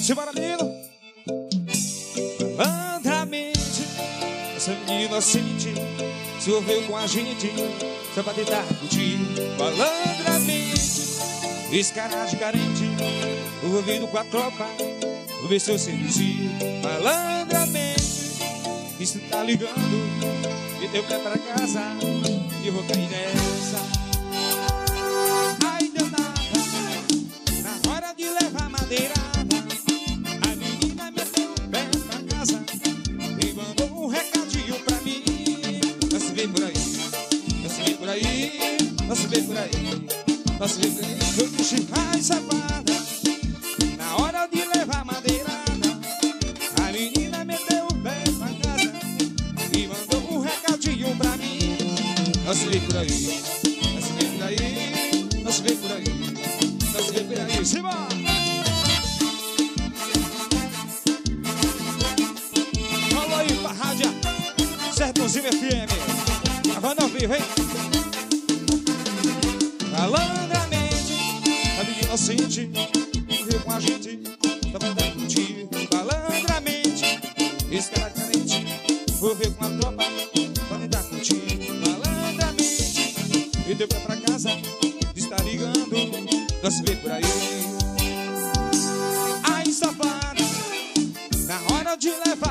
Simbora, menino. Malandramente, essa menina inocente se envolveu com a gente só pra tentar curtir. Malandramente, esse cara de carente envolvido com a tropa, vou ver se eu sei dizer. Malandramente, isso tá ligando e deu pé pra casa e eu vou cair nessa. Ai, deu nada, na hora de levar madeirada, a menina meteu o pé pra casa e mandou um recadinho pra mim. Não se vê por aí, não se vê por aí, não se vê por aí, não se vê por aí. Eu disse, ai, safada, na hora de levar madeirada, a menina meteu o pé pra casa e mandou um recadinho pra mim. Não se vê por aí, não se vê por aí, não se vê por aí, não se vê por aí. Simbora! Falou aí pra rádio Sertãozinho FM, gravando ao vivo, hein? Malandramente, a menina inocente veio com a gente pra tentar curtir. Malandramente, esse cara carente envolveu com a tropa pra tentar curtir. Malandramente, e deu pé pra casa, está ligando, não se vê por aí. Ai, safada, na hora de levar